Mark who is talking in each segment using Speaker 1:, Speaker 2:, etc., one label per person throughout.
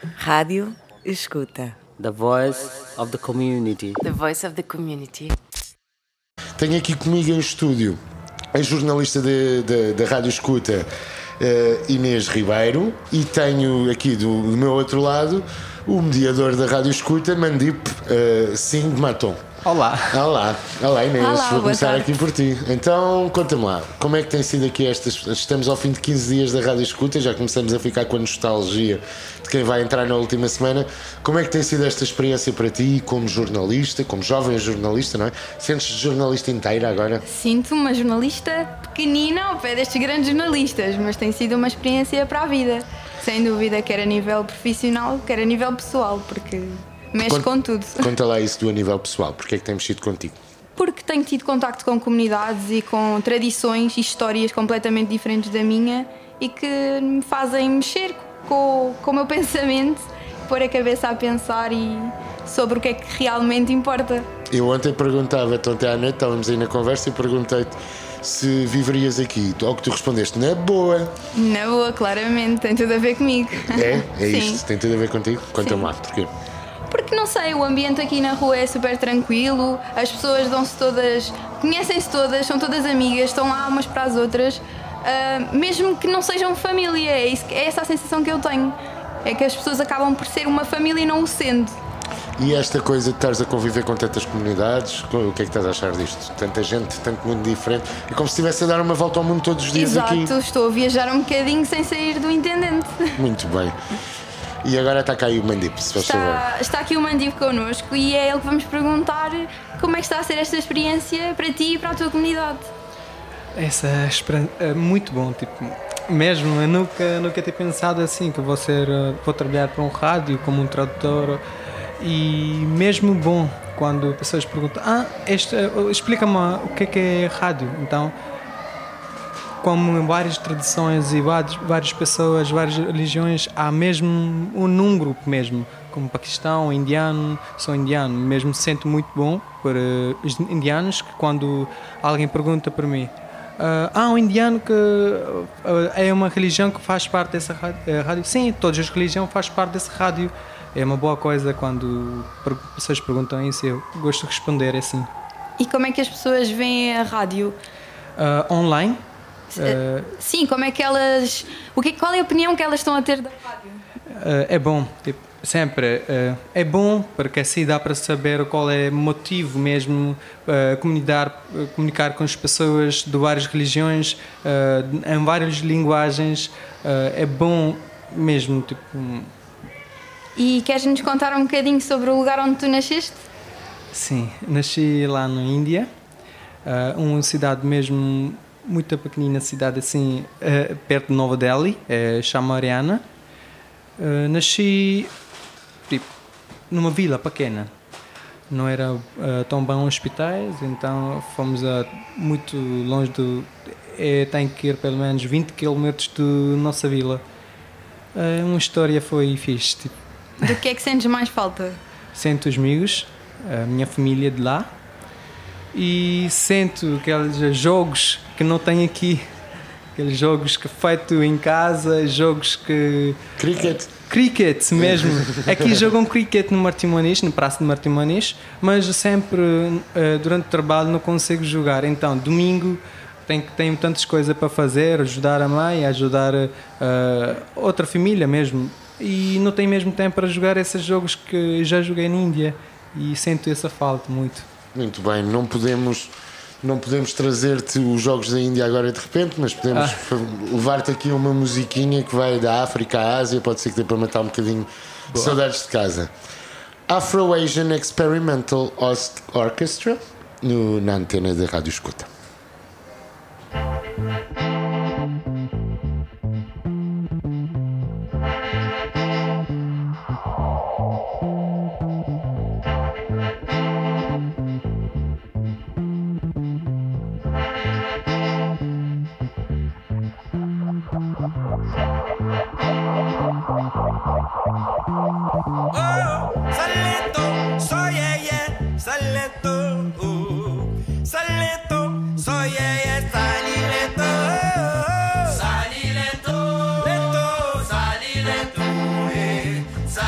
Speaker 1: Rádio Escuta.
Speaker 2: The voice of the community.
Speaker 1: The voice of the community.
Speaker 3: Tenho aqui comigo em estúdio a jornalista da Rádio Escuta, Inês Ribeiro, e tenho aqui do meu outro lado o mediador da Rádio Escuta, Mandip Singh Maton.
Speaker 4: Olá.
Speaker 3: Olá Inês,
Speaker 1: Olá,
Speaker 3: vou começar
Speaker 1: tarde.
Speaker 3: aqui por ti. Então, conta-me lá, como é que tem sido aqui estamos ao fim de 15 dias da Rádio Escuta, já começamos a ficar com a nostalgia de quem vai entrar na última semana. Como é que tem sido esta experiência para ti, como jornalista, como jovem jornalista, não é? Sentes-te jornalista inteira agora?
Speaker 5: Sinto uma jornalista pequenina ao pé destes grandes jornalistas, mas tem sido uma experiência para a vida. Sem dúvida, quer a nível profissional, quer a nível pessoal, porque mexe com tudo.
Speaker 3: Conta lá isso do a nível pessoal, porque é que tem mexido contigo?
Speaker 5: Porque tenho tido contacto com comunidades e com tradições e histórias completamente diferentes da minha e que me fazem mexer com o meu pensamento, pôr a cabeça a pensar e sobre o que é que realmente importa.
Speaker 3: Eu ontem perguntava-te, ontem à noite estávamos aí na conversa e perguntei-te se viverias aqui, ao que tu respondeste, na boa.
Speaker 5: Na boa, claramente, tem tudo a ver comigo.
Speaker 3: É
Speaker 5: Sim.
Speaker 3: isto, tem tudo a ver contigo? Conta-me lá, porquê?
Speaker 5: Porque não sei, o ambiente aqui na rua é super tranquilo, as pessoas dão-se todas, conhecem-se todas, são todas amigas, estão lá umas para as outras, mesmo que não sejam família, é essa a sensação que eu tenho. É que as pessoas acabam por ser uma família e não o sendo.
Speaker 3: E esta coisa de estares a conviver com tantas comunidades, o que é que estás a achar disto? Tanta gente, tanto mundo diferente, é como se estivesse a dar uma volta ao mundo todos os dias.
Speaker 5: Exato,
Speaker 3: aqui.
Speaker 5: estou a viajar um bocadinho sem sair do intendente.
Speaker 3: Muito bem. E agora está cá aí o Mandip, se faz favor.
Speaker 5: Está aqui o Mandip connosco e é ele que vamos perguntar como é que está a ser esta experiência para ti e para a tua comunidade.
Speaker 4: Essa experiência é muito bom, tipo, mesmo eu nunca tinha pensado assim, que vou trabalhar para um rádio como um tradutor, e mesmo bom quando pessoas perguntam, explica-me o que é rádio. Então, como em várias tradições e várias pessoas, várias religiões, há mesmo num grupo mesmo, como Paquistão, indiano, sou indiano, mesmo sinto muito bom por os indianos, que quando alguém pergunta para mim, um indiano que é uma religião que faz parte dessa rádio? Sim, todas as religiões fazem parte dessa rádio. É uma boa coisa quando pessoas perguntam isso, eu gosto de responder assim.
Speaker 5: E como é que as pessoas veem a rádio?
Speaker 4: Online.
Speaker 5: Sim, como é que elas... qual é a opinião que elas estão a ter da rádio?
Speaker 4: É bom, tipo, sempre. É bom porque assim dá para saber qual é o motivo mesmo, comunicar com as pessoas de várias religiões, em várias linguagens. É bom mesmo, tipo...
Speaker 5: E queres-nos contar um bocadinho sobre o lugar onde tu nasceste?
Speaker 4: Sim, nasci lá na Índia, uma cidade mesmo muito pequenina, cidade assim, perto de Nova Delhi, chama Haryana. Nasci tipo, numa vila pequena, não era tão bom hospitais, então fomos muito longe tenho que ir pelo menos 20 km da nossa vila. Uma história foi fixe, tipo.
Speaker 5: Do que é que sentes mais falta?
Speaker 4: Sinto os amigos, a minha família de lá, e sinto aqueles jogos que não tenho aqui, aqueles jogos que feito em casa, jogos que... Cricket mesmo. Aqui jogam cricket no Martimonis, no Praça de Martimonis, mas sempre durante o trabalho não consigo jogar. Então, domingo tenho tantas coisas para fazer, ajudar a mãe, ajudar outra família mesmo. E não tenho mesmo tempo para jogar esses jogos que já joguei na Índia. E sinto essa falta muito.
Speaker 3: Muito bem, não podemos trazer-te os jogos da Índia agora de repente, mas podemos levar-te aqui uma musiquinha que vai da África à Ásia, pode ser que dê para matar um bocadinho de saudades de casa. Afro-Asian Experimental Orchestra, na antena da Rádio Escuta.
Speaker 6: Salento, soy ella, salento, salento, soy ella, salilento, salilento, lento, salilento,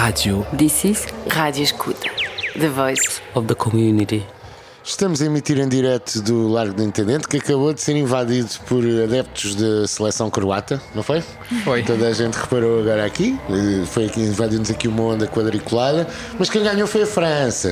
Speaker 7: Rádio.
Speaker 1: This is Rádio Escuta. The voice.
Speaker 2: of the community.
Speaker 3: Estamos a emitir em direto do Largo do Intendente, que acabou de ser invadido por adeptos da seleção croata, não foi?
Speaker 4: Foi.
Speaker 3: Toda a gente reparou agora aqui. Foi aqui, invadiu-nos aqui uma onda quadriculada. Mas quem ganhou foi a França.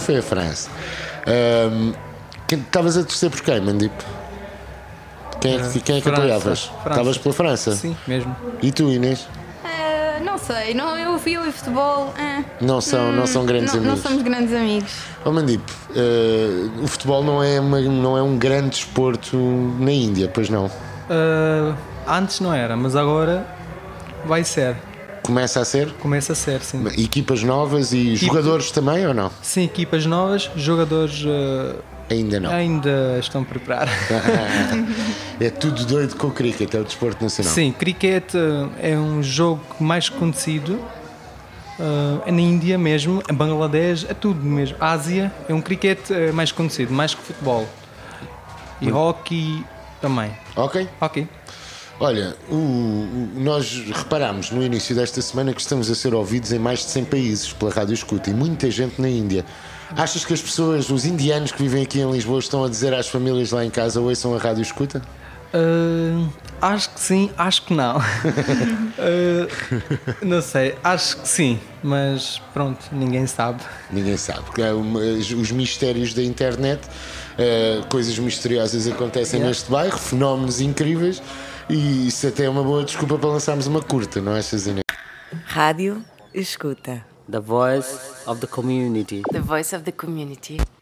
Speaker 3: Estavas a torcer por quem, Mandip? Quem é que
Speaker 4: França.
Speaker 3: apoiavas? Estavas pela França?
Speaker 4: Sim, mesmo.
Speaker 3: E tu, Inês?
Speaker 5: Não sei, eu fui ao futebol.
Speaker 3: Não são grandes
Speaker 5: não
Speaker 3: amigos.
Speaker 5: somos grandes amigos.
Speaker 3: Oh, Mandip, o futebol não é um grande desporto na Índia, pois não?
Speaker 4: Antes não era, mas agora vai ser.
Speaker 3: Começa a ser?
Speaker 4: Começa a ser, sim.
Speaker 3: Equipas novas e jogadores também, ou não?
Speaker 4: Sim, equipas novas, jogadores
Speaker 3: Ainda não.
Speaker 4: ainda estão a preparar.
Speaker 3: É tudo doido com o cricket, é o desporto nacional.
Speaker 4: Sim, cricket é um jogo mais conhecido na Índia mesmo, em Bangladesh, é tudo mesmo. Ásia é um cricket mais conhecido, mais que futebol. E hockey também.
Speaker 3: Ok?
Speaker 4: Ok.
Speaker 3: Olha, nós reparámos no início desta semana que estamos a ser ouvidos em mais de 100 países pela Rádio Escuta e muita gente na Índia. Achas que as pessoas, os indianos que vivem aqui em Lisboa, estão a dizer às famílias lá em casa ouçam a Rádio Escuta?
Speaker 4: Acho que sim, acho que não. Não sei, acho que sim, mas pronto, ninguém sabe.
Speaker 3: Ninguém sabe, porque os mistérios da internet, coisas misteriosas acontecem neste bairro, fenómenos incríveis, e isso até é uma boa desculpa para lançarmos uma curta, não achas, Inês?
Speaker 1: Rádio Escuta.
Speaker 2: The voice of the community.
Speaker 1: The voice of the community.